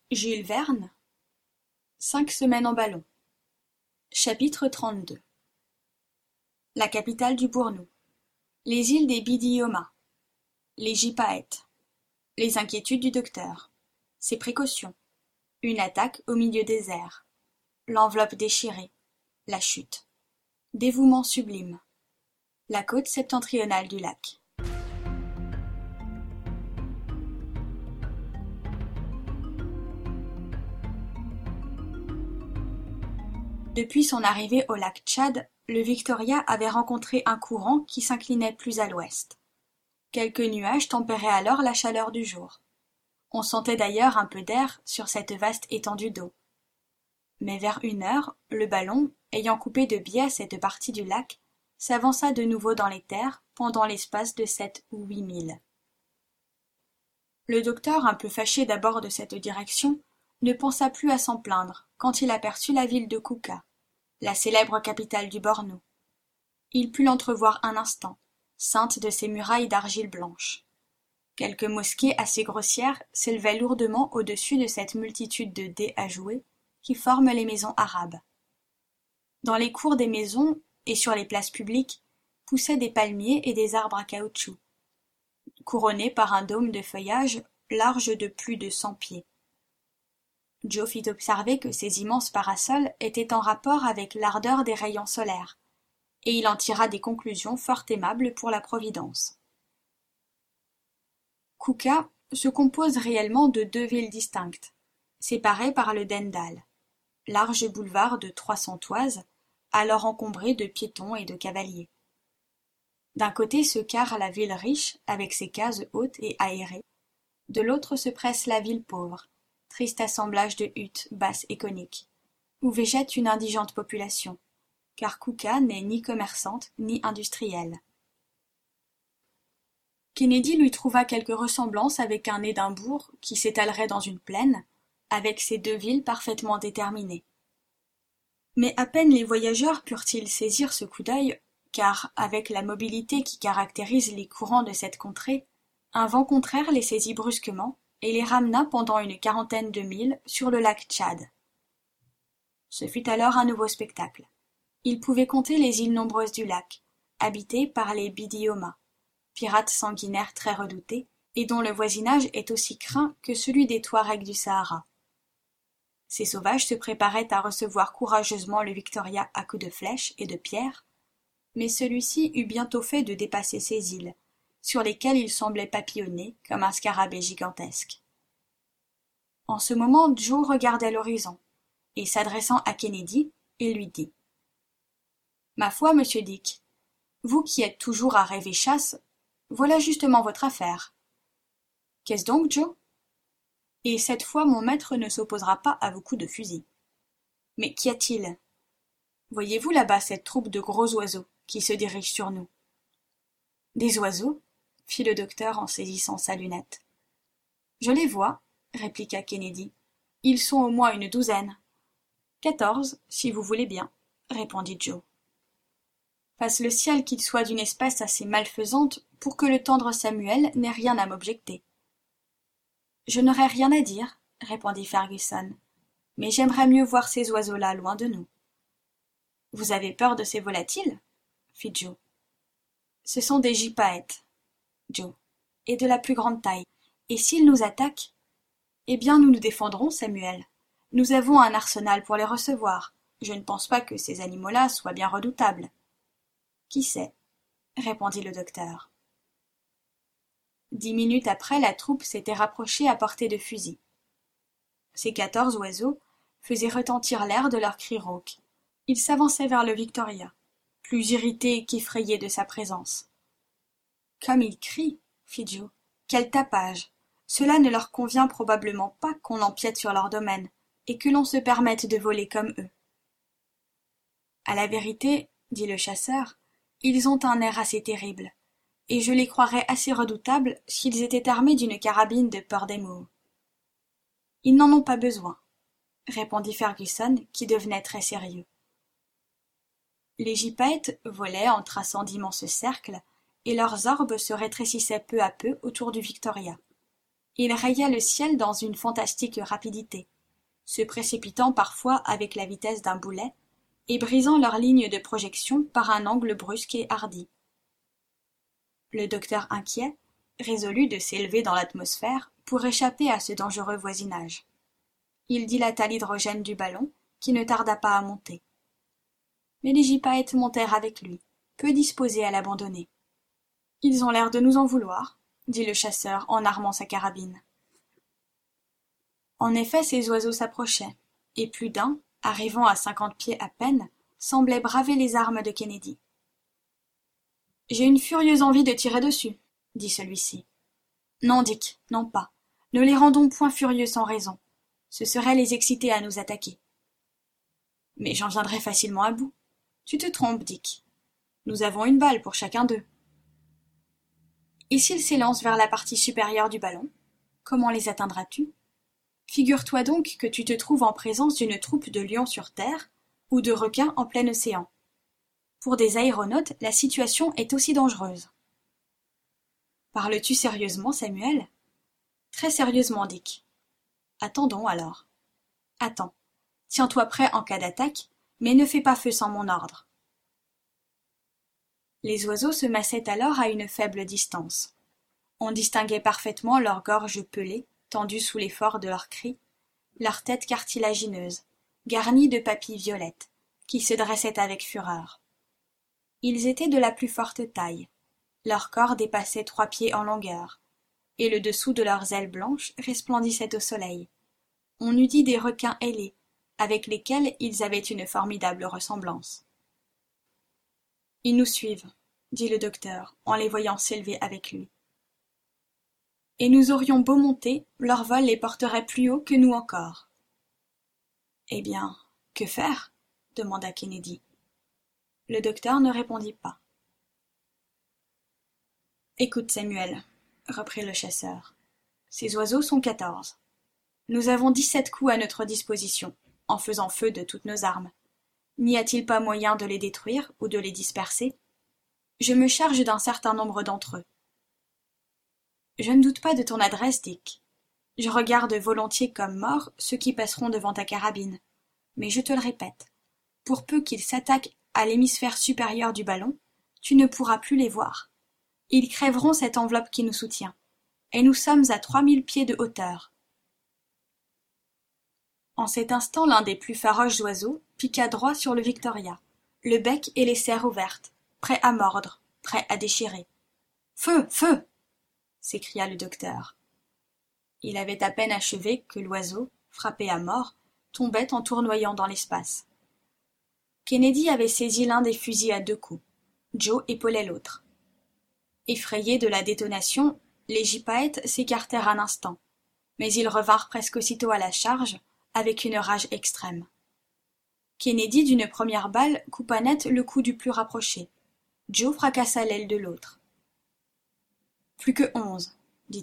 Jules Verne, 5 semaines en ballon. Chapitre 32. La capitale du Bournou. Les îles des Biddiomahs. Les Gypaètes. Les inquiétudes du docteur. Ses précautions. Une attaque au milieu des airs. L'enveloppe déchirée. La chute. Dévouement sublime. La côte septentrionale du lac. Depuis son arrivée au lac Tchad, le Victoria avait rencontré un courant qui s'inclinait plus à l'ouest. Quelques nuages tempéraient alors la chaleur du jour. On sentait d'ailleurs un peu d'air sur cette vaste étendue d'eau. Mais vers 1 heure, le ballon, ayant coupé de biais cette partie du lac, s'avança de nouveau dans les terres pendant l'espace de 7 ou 8 milles. Le docteur, un peu fâché d'abord de cette direction, ne pensa plus à s'en plaindre quand il aperçut la ville de Kouka, la célèbre capitale du Bornou. Il put l'entrevoir un instant, ceinte de ses murailles d'argile blanche. Quelques mosquées assez grossières s'élevaient lourdement au-dessus de cette multitude de dés à jouer qui forment les maisons arabes. Dans les cours des maisons et sur les places publiques poussaient des palmiers et des arbres à caoutchouc, couronnés par un dôme de feuillage large de plus de 100 pieds. Joe fit observer que ces immenses parasols étaient en rapport avec l'ardeur des rayons solaires, et il en tira des conclusions fort aimables pour la Providence. Kouka se compose réellement de 2 villes distinctes, séparées par le Dendal, large boulevard de 300 toises, alors encombré de piétons et de cavaliers. D'un côté se carre la ville riche, avec ses cases hautes et aérées, de l'autre se presse la ville pauvre, triste assemblage de huttes basses et coniques, où végète une indigente population, car Kouka n'est ni commerçante ni industrielle. Kennedy lui trouva quelque ressemblance avec un Édimbourg qui s'étalerait dans une plaine, avec ces 2 villes parfaitement déterminées. Mais à peine les voyageurs purent-ils saisir ce coup d'œil, car, avec la mobilité qui caractérise les courants de cette contrée, un vent contraire les saisit brusquement et les ramena pendant une 40aine de milles sur le lac Tchad. Ce fut alors un nouveau spectacle. Ils pouvaient compter les îles nombreuses du lac, habitées par les Biddiomahs, pirates sanguinaires très redoutés, et dont le voisinage est aussi craint que celui des Touaregs du Sahara. Ces sauvages se préparaient à recevoir courageusement le Victoria à coups de flèches et de pierres, mais celui-ci eut bientôt fait de dépasser ces îles, sur lesquelles il semblait papillonner comme un scarabée gigantesque. En ce moment Joe regardait l'horizon, et s'adressant à Kennedy, il lui dit « Ma foi, monsieur Dick, vous qui êtes toujours à rêver chasse, voilà justement votre affaire. » « Qu'est-ce donc, Joe ? » « Et cette fois mon maître ne s'opposera pas à vos coups de fusil. »« Mais qu'y a-t-il ? Voyez-vous là-bas cette troupe de gros oiseaux qui se dirige sur nous ? » « Des oiseaux ? » fit le docteur en saisissant sa lunette. « Je les vois, » répliqua Kennedy. « Ils sont au moins une 12aine. »« 14, si vous voulez bien, » répondit Joe. « Fasse le ciel qu'ils soient d'une espèce assez malfaisante pour que le tendre Samuel n'ait rien à m'objecter. »« Je n'aurais rien à dire, » répondit Fergusson, « mais j'aimerais mieux voir ces oiseaux-là loin de nous. »« Vous avez peur de ces volatiles ? » fit Joe. « Ce sont des gypaètes, Joe, et de la plus grande taille, et s'ils nous attaquent, eh bien nous nous défendrons, Samuel. Nous avons un arsenal pour les recevoir. Je ne pense pas que ces animaux-là soient bien redoutables. »« Qui sait ? » répondit le docteur. 10 minutes après, la troupe s'était rapprochée à portée de fusil. Ces 14 oiseaux faisaient retentir l'air de leurs cris rauques. Ils s'avançaient vers le Victoria, plus irrités qu'effrayés de sa présence. « Comme ils crient, » fit Joe. « Quel tapage ! Cela ne leur convient probablement pas qu'on empiète sur leur domaine, et que l'on se permette de voler comme eux. »« À la vérité, » dit le chasseur, « ils ont un air assez terrible, et je les croirais assez redoutables s'ils étaient armés d'une carabine de Purdey-Moore. »« Ils n'en ont pas besoin, » répondit Fergusson, qui devenait très sérieux. Les gypaètes volaient en traçant d'immenses cercles, et leurs orbes se rétrécissaient peu à peu autour du Victoria. Il rayait le ciel dans une fantastique rapidité, se précipitant parfois avec la vitesse d'un boulet, et brisant leur ligne de projection par un angle brusque et hardi. Le docteur inquiet, résolu de s'élever dans l'atmosphère pour échapper à ce dangereux voisinage. Il dilata l'hydrogène du ballon, qui ne tarda pas à monter. Mais les gypaètes montèrent avec lui, peu disposés à l'abandonner. « Ils ont l'air de nous en vouloir, » dit le chasseur en armant sa carabine. En effet, ces oiseaux s'approchaient, et plus d'un, arrivant à 50 pieds à peine, semblait braver les armes de Kennedy. « J'ai une furieuse envie de tirer dessus, » dit celui-ci. « Non, Dick, non pas. Ne les rendons point furieux sans raison. Ce serait les exciter à nous attaquer. »« Mais j'en viendrai facilement à bout. Tu te trompes, Dick. Nous avons une balle pour chacun d'eux. » « Et s'ils s'élancent vers la partie supérieure du ballon, comment les atteindras-tu ? Figure-toi donc que tu te trouves en présence d'une troupe de lions sur terre ou de requins en plein océan. Pour des aéronautes, la situation est aussi dangereuse. »« Parles-tu sérieusement, Samuel ? » ?»« Très sérieusement, Dick. »« Attendons alors. »« Attends. Tiens-toi prêt en cas d'attaque, mais ne fais pas feu sans mon ordre. » Les oiseaux se massaient alors à une faible distance. On distinguait parfaitement leurs gorges pelées, tendues sous l'effort de leurs cris, leurs têtes cartilagineuses, garnies de papilles violettes, qui se dressaient avec fureur. Ils étaient de la plus forte taille. Leur corps dépassait 3 pieds en longueur, et le dessous de leurs ailes blanches resplendissait au soleil. On eût dit des requins ailés, avec lesquels ils avaient une formidable ressemblance. « Ils nous suivent, » dit le docteur, en les voyant s'élever avec lui. « Et nous aurions beau monter, leur vol les porterait plus haut que nous encore. »« Eh bien, que faire ?» demanda Kennedy. Le docteur ne répondit pas. « Écoute, Samuel, » reprit le chasseur, « ces oiseaux sont 14. Nous avons 17 coups à notre disposition, en faisant feu de toutes nos armes. N'y a-t-il pas moyen de les détruire ou de les disperser ? Je me charge d'un certain nombre d'entre eux. » « Je ne doute pas de ton adresse, Dick. Je regarde volontiers comme morts ceux qui passeront devant ta carabine. Mais je te le répète, pour peu qu'ils s'attaquent à l'hémisphère supérieur du ballon, tu ne pourras plus les voir. Ils crèveront cette enveloppe qui nous soutient, et nous sommes à 3000 pieds de hauteur. » En cet instant, l'un des plus farouches oiseaux piqua droit sur le Victoria, le bec et les serres ouvertes, prêt à mordre, prêt à déchirer. « Feu, feu !» s'écria le docteur. Il avait à peine achevé que l'oiseau, frappé à mort, tombait en tournoyant dans l'espace. Kennedy avait saisi l'un des fusils à 2 coups. Joe épaulait l'autre. Effrayés de la détonation, les gypaètes s'écartèrent un instant, mais ils revinrent presque aussitôt à la charge, avec une rage extrême. Kennedy, d'une première balle, coupa net le cou du plus rapproché. Joe fracassa l'aile de l'autre. « Plus que 11, dit-il. »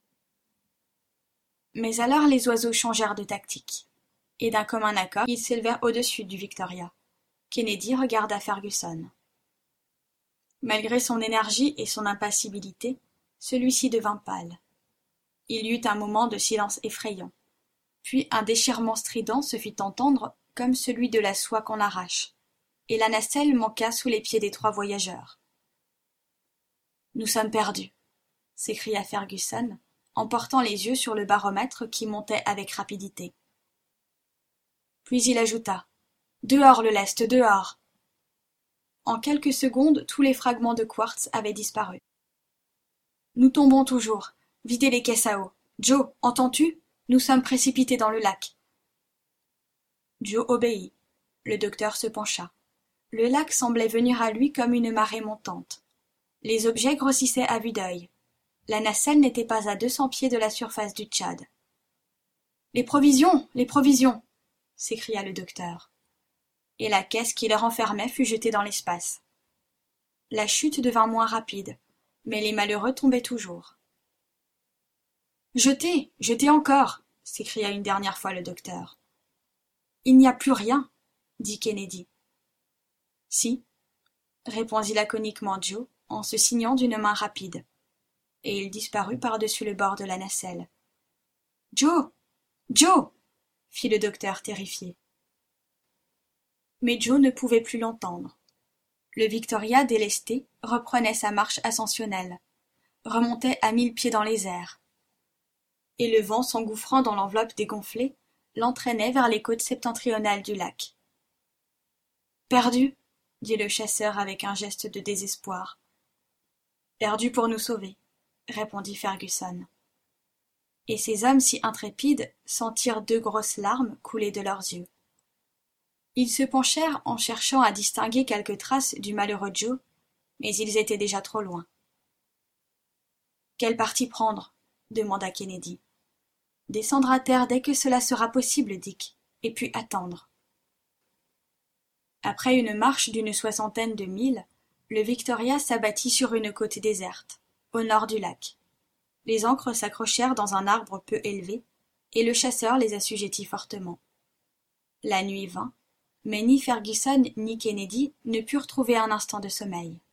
Mais alors les oiseaux changèrent de tactique, et d'un commun accord, ils s'élevèrent au-dessus du Victoria. Kennedy regarda Fergusson. Malgré son énergie et son impassibilité, celui-ci devint pâle. Il y eut un moment de silence effrayant. Puis un déchirement strident se fit entendre comme celui de la soie qu'on arrache, et la nacelle manqua sous les pieds des 3 voyageurs. « Nous sommes perdus !» s'écria Fergusson, en portant les yeux sur le baromètre qui montait avec rapidité. Puis il ajouta : « Dehors le lest, dehors !» En quelques secondes, tous les fragments de quartz avaient disparu. « Nous tombons toujours. Videz les caisses à eau. Joe, entends-tu ? Nous sommes précipités dans le lac. » Joe obéit. Le docteur se pencha. Le lac semblait venir à lui comme une marée montante. Les objets grossissaient à vue d'œil. La nacelle n'était pas à 200 pieds de la surface du Tchad. « Les provisions, les provisions !» s'écria le docteur. Et la caisse qui les renfermait fut jetée dans l'espace. La chute devint moins rapide, mais les malheureux tombaient toujours. « Jetez, jetez encore !» s'écria une dernière fois le docteur. « Il n'y a plus rien, » dit Kennedy. « Si, » répondit laconiquement Joe en se signant d'une main rapide. et il disparut par-dessus le bord de la nacelle. « Joe! Joe !» fit le docteur terrifié. Mais Joe ne pouvait plus l'entendre. Le Victoria, délesté, reprenait sa marche ascensionnelle, remontait à 1000 pieds dans les airs. Et le vent, s'engouffrant dans l'enveloppe dégonflée, l'entraînait vers les côtes septentrionales du lac. « Perdu !» dit le chasseur avec un geste de désespoir. « Perdu pour nous sauver !» répondit Fergusson. Et ces hommes si intrépides sentirent 2 grosses larmes couler de leurs yeux. Ils se penchèrent en cherchant à distinguer quelques traces du malheureux Joe, mais ils étaient déjà trop loin. « Quel parti prendre ?» demanda Kennedy. « Descendre à terre dès que cela sera possible, Dick, et puis attendre. » Après une marche d'une 60aine de milles, le Victoria s'abattit sur une côte déserte, au nord du lac. Les ancres s'accrochèrent dans un arbre peu élevé, et le chasseur les assujettit fortement. La nuit vint, mais ni Fergusson ni Kennedy ne purent trouver un instant de sommeil.